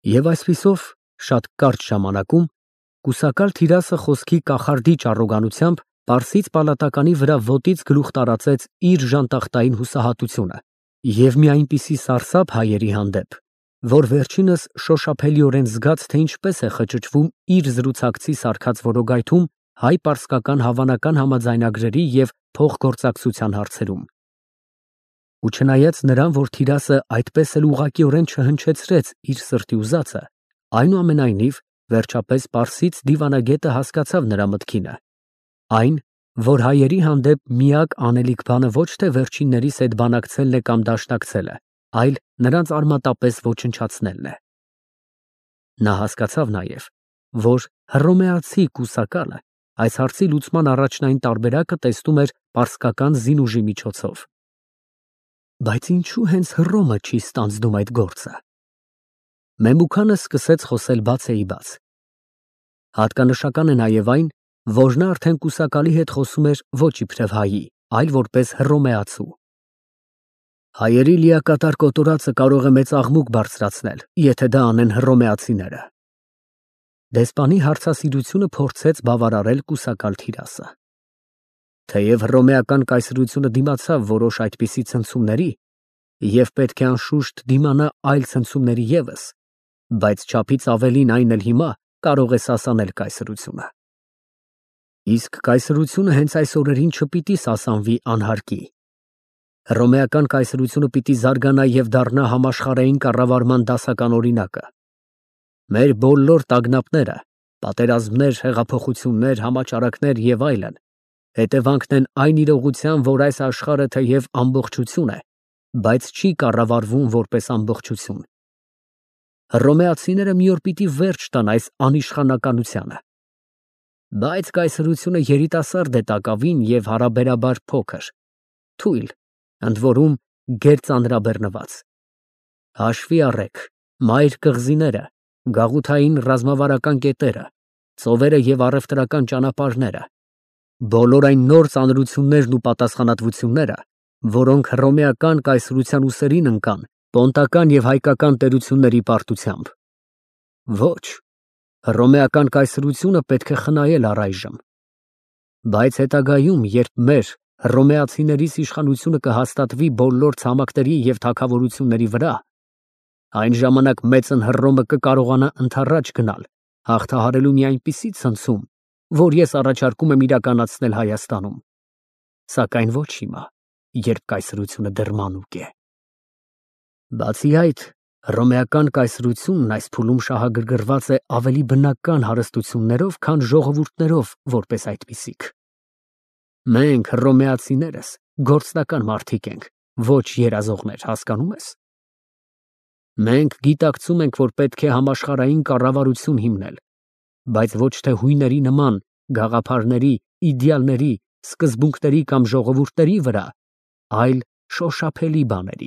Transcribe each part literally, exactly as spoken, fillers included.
Եվ այսպիսով շատ կարճ ժամանակում կուսակալ Թիրասը խոսքի կախարդի ճառոգանությամբ Պարսից պալատականի վրա ոտից գլուխ տարածեց իր ժանտախտային հուսահատությունը և մի այնպիսի սարսափ հայերի հանդեպ, որ վերջինս շոշափելիորեն զգաց, թե ինչպես է խճճվում իր զրուցակցի սարքած որոգայթում հայ֊պարսկական հավանական համաձայնագրերի և փոխգործակցության հարցերում։ Ու չնայած նրան, որ Թիրասը այդպես էլ ուղղակիորեն չհնչեցրեց իր սրտի ուզածը, այնուամենայնիվ, վերջապես Պարսից դիվանագետը հասկացավ նրա մտքինը, այն, որ հայերի հանդեպ միակ անելիք բանը ոչ թե վերջիններիս հետ բանակցելն է կամ դաշնակցելը, այլ նրանց արմատապես ոչնչացնելն է։ Նա հասկացավ նաև, որ հռոմեացի կուսակալը այս հարցի լուծման առաջնային տարբերակը տեսնում էր պարսկական զինուժի միջոցով։ Բայց ինչու հենց Հռոմը չի ստանձնում այդ գործը։ Մեմուքանը սկսեց խոսել բացեիբաց։ Հատկանշական է նաև այն, որ նա արդեն կուսակալի հետ խոսում էր ոչ իբրև հայի, այլ որպես հռոմեացու։ Հայերի լիակատար կոտորածը կարող է մեծ աղմուկ բարձրացնել, եթե դա անեն հռոմեացիները։ Դեսպանի հարցասիրությունը փորձեց բավարարել կուսակալ Թիրասը։ Թեև հռոմեական կայսրությունը դիմացավ որոշ այդպիսի ցնցումների և պետք է անշուշտ դիմանա այլ ցնցումների ևս, բայց չափից ավելին այն էլ հիմա կարող է սասանել կայսրությունը։ Իսկ կայսրությունը հենց այս օրերին չպիտի սասանվի անհարկի։ Հռոմեական կայսրությունը պիտի զարգանա և դառնա համաշխարհային կառավարման դասական օրինակը։ Մեր բոլոր տագնապները, պատերազմներ, հեղափոխություններ, համաճարակներ և այլն հետևանքն են այն իրողության, որ այս աշխարհը թեև ամբողջություն է, բայց չի կառավարվում որպես ամբողջություն։ Հռոմեացիները մի օր պիտի վերջ տան այս անիշխանականությանը։ Բայց կայսրությունը երիտասարդ է տակավին և հարաբերաբար փոքր, թույլ, ընդ որում գերծանրաբեռնված։ Հաշվի առեք մայր կղզիները, գաղութային ռազմավարական կետերը, ծովերը և առևտրական ճանապարհները, բոլոր այն նոր ծանրություններն ու պատասխանատվությունները, որոնք հռոմեական կայսրության ուսերին ընկան պոնտական և հայկական տերությունների պարտությամբ։ Ոչ, հռոմեական կայսրությունը պետք է խնայել առայժմ։ Բայց հետագայում, երբ մեր հռոմեացիներիս իշխանությունը կհաստատվի բոլոր ցամաքների և թագավորությունների վրա, այն ժամանակ մեծն Հռոմը կկարողանա ընդառաջ գնալ, հաղթահարելու մի այնպիսի ցնցում, որ ես առաջարկում եմ իրականացնել Հայաստանում, սակայն ոչ հիմա, երբ կայսրությունը դեռ մանուկ է։ Բացի այդ, հռոմեական կայսրությունն այս փուլում շահագրգռված է ավելի բնական հարստություններով, քան ժողովուրդներով որպես այդպիսիք։ Մենք հռոմեացիներս գործնական մարդիկ ենք, ոչ երազողներ, հասկանում ես։ Մենք գիտակցում ենք, որ պետք է համաշխարհային կառավարություն հիմնել, բայց ոչ թե հույների նման գաղափարների, իդեալների, սկզբունքների կամ ժողովուրդների վրա, այլ շոշափելի բաների։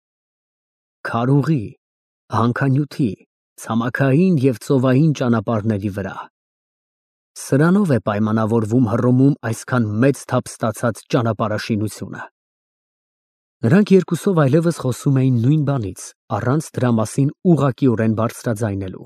Քարուղի, հանքանյութի, ցամաքային և ծովային ճանապարհների վրա։ Սրանով է պայմանավորվում Հռոմում այսքան մեծ թափ ստացած ճանապարհաշինությունը։ Նրանք երկուսով այլևս խոսում էին նույն բանից, առանց դրա մասին ուղղակիորեն բարձրաձայնելու։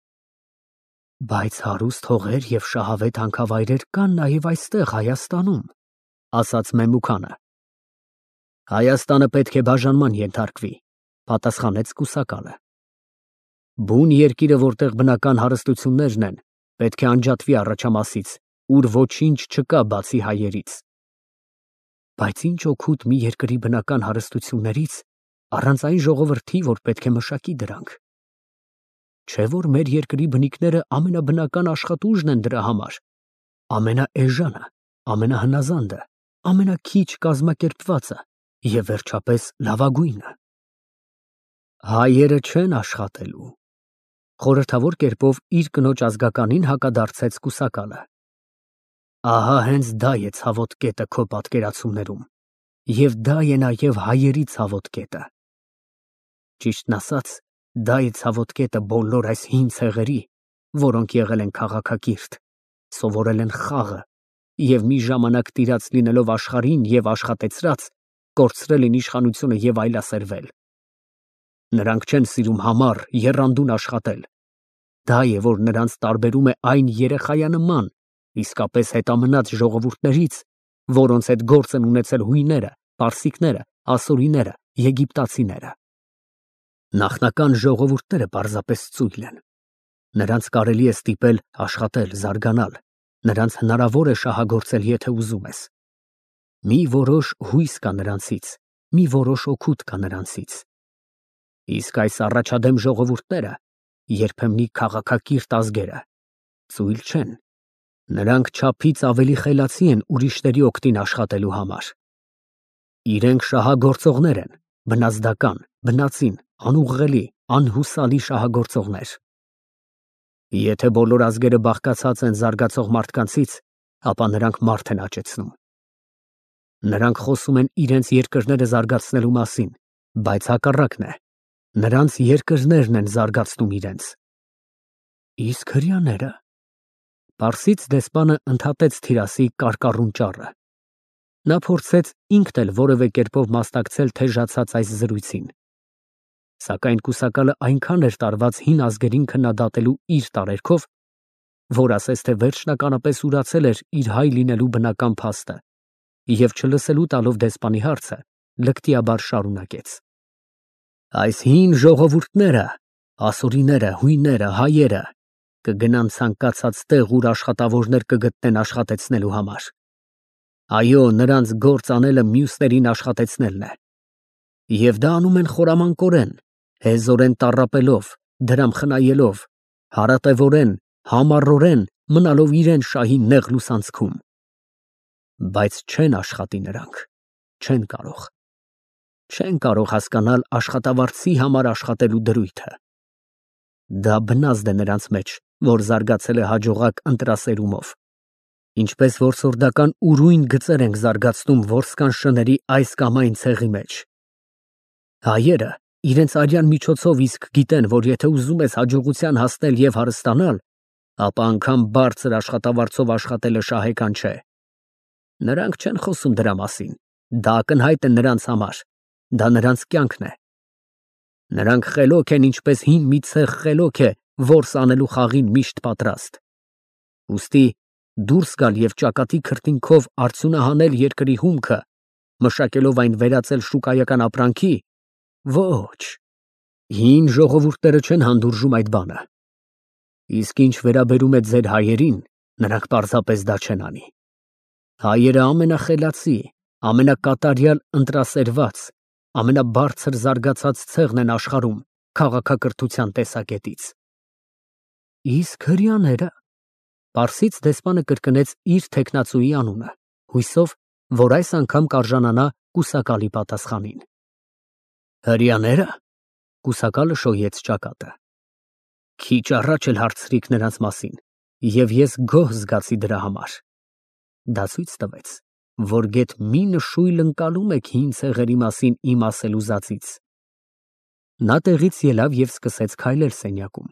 Բայց հարուստ հողեր և շահավետ հանքավայրեր կան նաև այստեղ Հայաստանում, ասաց Մեմուքանը։ Հայաստանը պետք է բաժանման ենթարկվի, պատասխանեց կուսակալը։ Բուն երկիրը, որտեղ բնական հարստություններն են, պետք է անջատվի առաջամասից, ուր ոչինչ չկա բացի հայերից։ Բայց ինչ օգուտ մի երկրի բնական հարստություններից առանց այն ժողովրդի, որ պետք է մշակի դրանք։ Չէ՞ որ մեր երկրի բնիկները ամենաբնական աշխատուժն են դրա համար, ամենաէժանը, ամենահնազանդը, ամենաքիչ կազմակերպվածը և վերջապես լավագույնը։ Հայերը չեն աշխատելու, խորհրդավոր կերպով իր կնոջ ազգականին հակադարձեց կուսակալը։ Ահա հենց դա է ցավոտ կետը քո պատկերացումներում, և դա է նաև հայերի ցավոտ կետը։ Ճիշտն ասած, դա է ցավոտ կետը բոլոր այս հին ցեղերի, որոնք եղել են քաղաքակիրթ, սովորել են խաղը և մի ժամանակ տիրած լինելով աշխարհին և աշխատեցրած, կորցրել են իշխանությունը և այլասերվել։ Նրանք չեն սիրում համառ, եռանդուն աշխատել։ Դա է, որ նրանց տարբերում է այն երեխայանման, իսկապես հետամնաց ժողովուրդներից, որոնց հետ գործ են ունեցել հույները, պարսիկները, ասորիները, եգիպտացիները։ Նախնական ժողովուրդները պարզապես ծույլ են։ Նրանց կարելի է ստիպել աշխատել, զարգանալ, նրանց հնարավոր է շահագործել, եթե ուզում ես։ Մի որոշ հույս կա նրանցից, մի որոշ օգուտ կա նրանցից։ Իսկ այս առաջադեմ ժողովուրդները, երբեմնի քաղաքակիրթ ազգերը, ծույլ չեն։ Նրանք չափից ավելի խելացի են ուրիշների օգտին աշխատելու համար։ Իրենք շահագործողներ են, բնազդական, բնածին, անուղղելի, անհուսալի շահագործողներ։ Եթե բոլոր ազգերը բաղկացած են զարգացող մարդկանցից, ապա նրանք մարդ են աճեցնում։ Նրանք խոսում են իրենց երկրները զարգացնելու մասին, բայց հակառակն է, նրանց երկրներն են զարգացնում իրենց։ Իսկ հրեաները։ Պարսից դեսպանը ընդհատեց թիրասի կարկառուն ճառը։ Նա փորձեց ինքն էլ որևէ կերպով մասնակցել թեժացած այս զրույցին։ Սակայն կուսակալը այնքան էր տարված հին ազգերին քննադատելու իր տարերքով, որ ասես թե վերջնականապես ուրացել էր իր հայ լինելու բնական փաստը, և չլսելու տալով դեսպանի հարցը, լկտիաբար շարունակեց. Այս հին ժողովուրդները, ասորիները, հույները, հայերը, կգնան ցանկացած տեղ, ուր աշխատավորներ կգտնեն աշխատեցնելու համար։ Այո, նրանց գործ անելը մյուսներին աշխատեցնելն է։ Եվ դա անում են խորամանկորեն, հեզորեն տառապելով, դրամ խնայելով, հարատևորեն, համառորեն, մնալով իրեն շահի նեղ լուսանցքում։ Բայց չեն աշխատի նրանք, չեն կարող։ Չեն կարող հասկանալ աշխատավարձի համար աշխատելու դրույթը։ Դա բնազդ է նրանց մեջ, որ զարգացել է հաջողակ ընտրասերումով, ինչպես որսորդական ուրույն գծեր ենք զարգացնում որսկան շների այս կամ այն ցեղի մեջ։ Հայերը իրենց արյան միջոցով իսկ գիտեն, որ եթե ուզում ես հաջողության հասնել և հարստանալ, ապա անգամ բարձր աշխատավարձով աշխատելը շահեկան չէ։ Նրանք չեն խոսում դրա մասին, դա ակնհայտ է նրանց համար, դա նրանց կյանքն է։ Նրանք խելոք են, ինչպես հին մի ցեղ խելոք է, որս անելու խաղին միշտ պատրաստ։ Ուստի դուրս գալ և ճակատի քրտինքով արդյունահանել երկրի հումքը, մշակելով այն վերածել շուկայական ապրանքի, ոչ, հին ժողովուրդները չեն հանդուրժում այդ բանը։ Իսկ ինչ վերաբերում է ձեր հայերին, նրանք պարզապես դա չեն անի։ Հայերը ամենախելացի, ամենակատարյալ ընտրասերված, ամենաբարձր զարգացած ցեղն են աշխարհում քաղաքակրթության տեսակետից։ Իսկ հրեաները։ Պարսից դեսպանը կրկնեց իր թեկնածուի անունը, հույսով, որ այս անգամ կարժանանա կուսակալի պատասխանին։ Հրեաները։ Կուսակալը շոյեց ճակատը։ Քիչ առաջ էլ հարցրիք նրանց մասին, և ես գոհ զգացի դրա համար։ Դա ցույց տվեց, որ գեթ մի նշույլ ընկալում եք հին ցեղերի մասին իմ ասել ուզածից։ Նա տեղից ելավ և սկսեց քայլել սենյակում։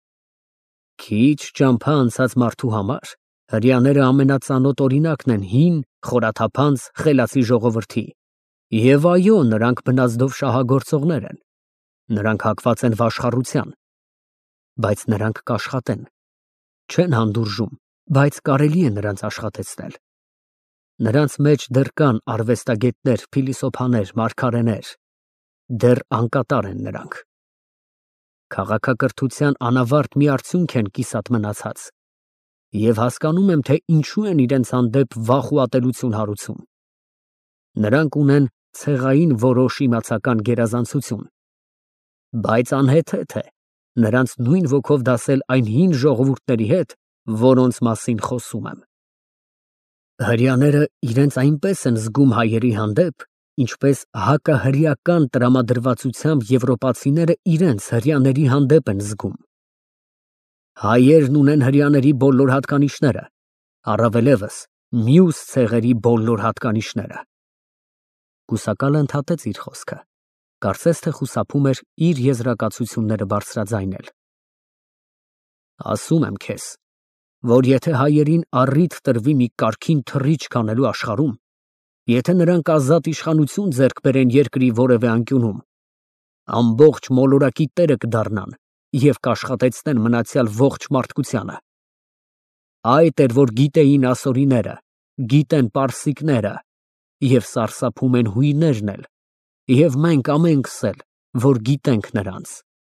Քիչ ճամփա անցած մարդու համար հրեաները ամենածանոթ օրինակն են հին, խորաթափանց, խելացի ժողովրդի, և այո, նրանք բնազդով շահագործողներ են, նրանք հակված են վաշխառության, բայց նրանք կաշխատեն, չեն հանդուրժում, բայց կարելի է նրանց աշխատեցնել։ Նրանց մեջ դեռ կան արվեստագետներ, փիլիսոփաներ, մարգարեներ, դեռ անկատար են նրանք։ Քաղաքակրթության անավարտ մի արդյունք են կիսատ մնացած, և հասկանում եմ, թե ինչու են իրենց հանդեպ վախ ու ատելություն հարուցում։ Նրանք ունեն ցեղային որոշ իմացական գերազանցություն, բայց անհեթեթ է նրանց նույն ոգով դասել այն հին ժողովուրդների հետ, որոնց մասին խոսում եմ։ Հրեաները իրենց այնպես են զգում հայերի հանդեպ, ինչպես հակահրեական տրամադրվածությամբ եվրոպացիները իրենց հրեաների հանդեպ են զգում։ Հայերն ունեն հրեաների բոլոր հատկանիշները, առավելևս մյուս ցեղերի բոլոր հատկանիշները։ Կուսակալը ընդհատեց իր խոսքը, կարծես թե խուսափում էր իր եզրակացությունները բարձրաձայնել։ Ասում եմ քեզ, որ եթե հայերին առիթ տրվի մի կարգին թռիչք անելու աշխարհում, եթե նրանք ազատ իշխանություն ձեռք բերեն երկրի որևէ անկյունում, ամբողջ մոլորակի տերը կդառնան և կաշխատեցնեն մնացյալ ողջ մարդկությանը։ Այդ էր, որ գիտեին ասորիները, գիտեն պարսիկները և սարսափում են հույներն էլ, և մենք ամենքս էլ, որ գիտենք նրանց։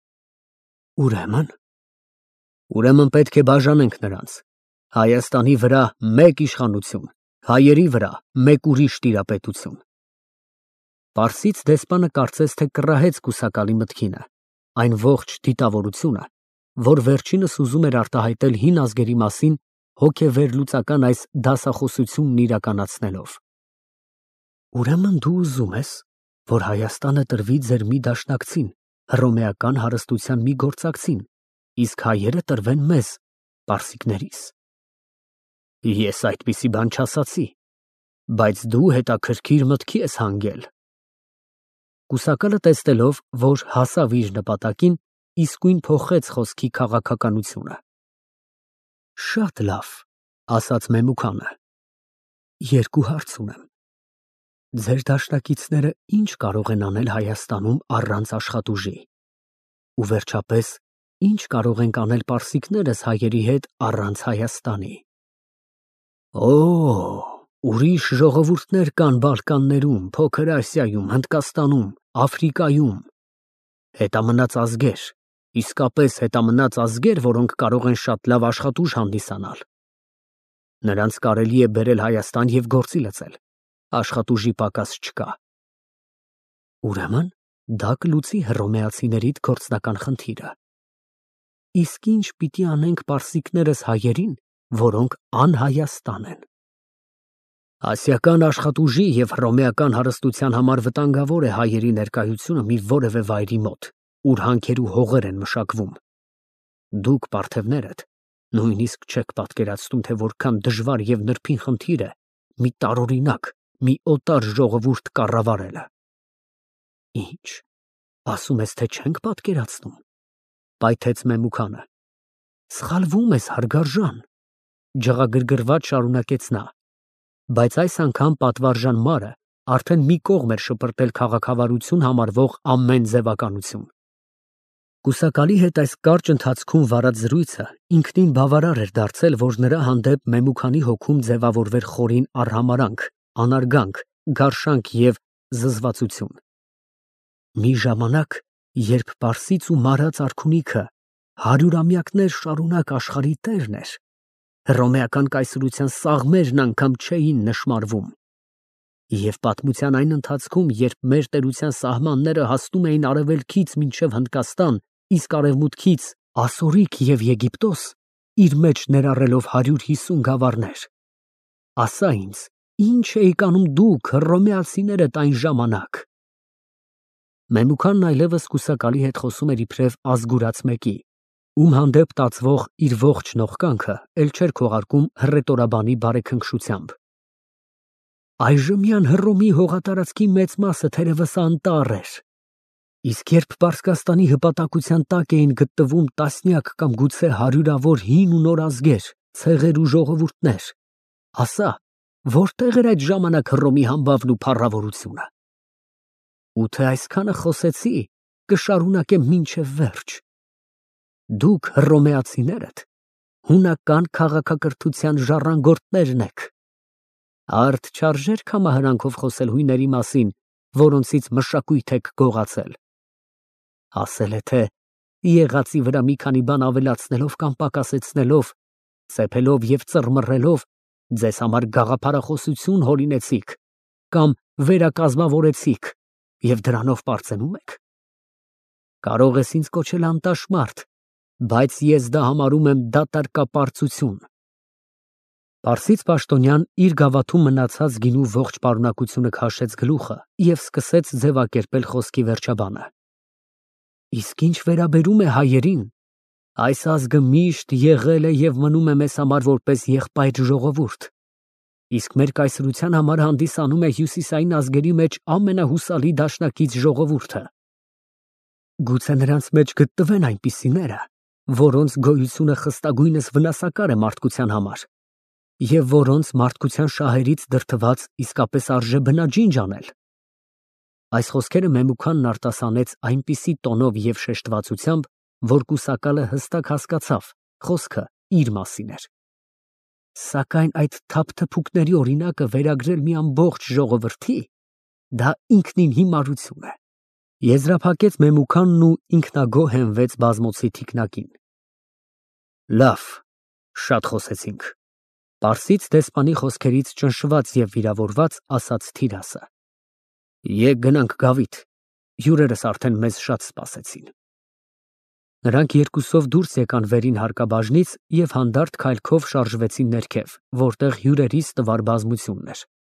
Ուրեմն, ուրեմն պետք է բաժանենք նրանց, Հայաստանի վրա մեկ իշխանություն, հայերի վրա մեկ ուրիշ տիրապետություն։ Պարսից դեսպանը կարծես թե կռահեց կուսակալի մտքինը, այն ողջ դիտավորությունը, որ վերջինս ուզում էր արտահայտել հին ազգերի մասին հոգեվերլուծական այս դասախոսությունն իրականացնելով։ Ուրեմն դու ուզում ես, որ Հայաստանը տրվի ձեր մի դաշնակցին, հռոմեական հարստության մի գործակցին, իսկ հայերը տրվեն մեզ, պարսիկներիս։ Ես այդպիսի բան չասացի, բայց դու հետաքրքիր մտքի ես հանգել։ Կուսակալը տեսնելով, որ հասավ իր նպատակին, իսկույն փոխեց խոսքի քաղաքականությունը։ Շատ լավ, ասաց Մեմուքանը, երկու հարց ունեմ։ Ձեր դաշնակիցները ինչ կարող են անել Հայաստանում առանց աշխատուժի։ Ու վերջապես, ինչ կարող ենք անել պարսիկներս հայերի հետ առանց Հայաստանի։ Օ, ուրիշ ժողովուրդներ կան Բալկաններում, Փոքր Ասիայում, Հնդկաստանում, Աֆրիկայում։ Հետամնաց ազգեր, իսկապես հետամնաց ազգեր, որոնք կարող են շատ լավ աշխատուժ հանդիսանալ։ Նրանց կարելի է բերել Հայաստան և գործի լցել, աշխատուժի պակաս չկա։ Ուրեմն, դա կլուծի հռոմեացիներիդ գործնական խնդիրը։ Իսկ ինչ պիտի անենք պարսիկներս հայերին, որոնք անհայաստան են։ Ասիական աշխատուժի և հռոմեական հարստության համար վտանգավոր է հայերի ներկայությունը մի որևէ վայրի մոտ, ուր հանքեր ու հողեր են մշակվում։ Դուք, պարթևներդ, նույնիսկ չեք պատկերացնում, թե որքան դժվար և նրբին խնդիր է մի տարօրինակ, մի օտար ժողովուրդ կառավարելը։ Ինչ, ասում ես, թե չենք պատկերացնում, պայթեց Մեմուքանը։ Սխալվում ես, հարգարժան, ջղագրգռված շարունակեց նա, բայց այս անգամ պատվարժան մարը արդեն մի կողմ էր շպրտել քաղաքավարություն համարվող ամեն ձևականություն։ Կուսակալի հետ այս կարճ ընթացքում վարած զրույցը ինքնին բավարար էր դարձել, որ նրա հանդեպ Մեմուքանի հոգում ձևավորվեր խորին արհամարհանք, անարգանք, գարշանք և զզվացություն։ Մի ժամանակ, երբ պարսից ու մարած արքունիքը հարյուրամյակներ շարունակ աշխարհի տերն էր, հռոմեական կայսրության սաղմերն անգամ չէին նշմարվում։ Եվ պատմության այն ընթացքում, երբ մեր տերության սահմանները հասնում էին արևելքից մինչև Հնդկաստան, իսկ արևմուտքից Ասորիկ և Եգիպտոս, իր մեջ ներառելով հարյուր հիսուն գավառներ, ասա ինձ, ինչ էիք անում դուք, հռոմեացիներդ այն ժամանակ։ Մեմուքանն այլևս կուսակալի հետ խոսում էր իբրև ազգուրած մեկի, ում հանդեպ տածվող իր ողջ նողկանքը էլ չէր քողարկում հռետորաբանի բարեքնքշությամբ։ Այժմյան Հռոմի հողատարածքի մեծ մասը թերևս անտառ էր, իսկ երբ Պարսկաստանի հպատակության տակ էին գտնվում տասնյակ կամ գուցե հարյուրավոր հին ու նոր ազգեր, ցեղեր ու ժողովուրդներ, ասա, որտեղ էր այդ ժամանակ Հռոմի համբավն ու փառավորությունը։ Ու թե այսքանը խոսեցի, կշարունակեմ մինչև վերջ։ Դուք հռոմեացիներդ հունական քաղաքակրթության ժառանգորդներն եք։ Արդ չարժեր կամահրանքով խոսել հույների մասին, որոնցից մշակույթ եք գողացել։ Ասել է, թե եղածի վրա մի քանի բան ավելացնելով կամ պակասեցնելով, ծեփելով և ծռմռելով, ձեզ համար գաղափարախոսություն հորինեցիք կամ վերակազմավորեցիք և դրանով պարծենում եք։ Կարող ես ինձ կոչել անտաշմարդ, բայց ես դա համարում եմ դատարկապարծություն։ Պարսից պաշտոնյան իր գավաթում մնացած գինու ողջ պարունակությունը քաշեց գլուխը և սկսեց ձևակերպել խոսքի վերջաբանը։ Իսկ ինչ վերաբերում է հայերին, այս ազգը միշտ եղել է և մնում է մեզ համար որպես եղբայր ժողովուրդ, իսկ մեր կայսրության համար հանդիսանում է հյուսիսային ազգերի մեջ ամենահուսալի դաշնակից ժողովուրդը։ Գուցե նրանց մեջ գտնվեն այնպիսիները, որոնց գոյությունը խստագույնս վնասակար է մարդկության համար, և որոնց մարդկության շահերից դրդված իսկապես արժե բնաջինջ անել։ Այս խոսքերը Մեմուքանն արտասանեց այնպիսի տոնով և շեշտվածությամբ, որ կուսակալը հստակ հասկացավ, խոսքը իր մասին էր։ Սակայն այդ թափթփուկների օրինակը վերագրել մի ամբողջ ժողովրդի, դա ինքնին հիմարություն է։ Եզրափակեց Մեմուքանն ու ինքնագոհ հենվեց բազմոցի թիկնակին։ Լավ, շատ խոսեցինք։ Պարսից դեսպանի խոսքերից ճնշված և վիրավորված, ասաց Թիրասը։ Եկ գնանք գավիթ, հյուրերս արդեն մեզ շատ սպասեցին։ Նրանք երկուսով դուրս եկան վերին հարկաբաժնից և հանդարտ քայլքով շարժվեցին ներքև, որտեղ հյուրերի ստվար բազմությունն էր։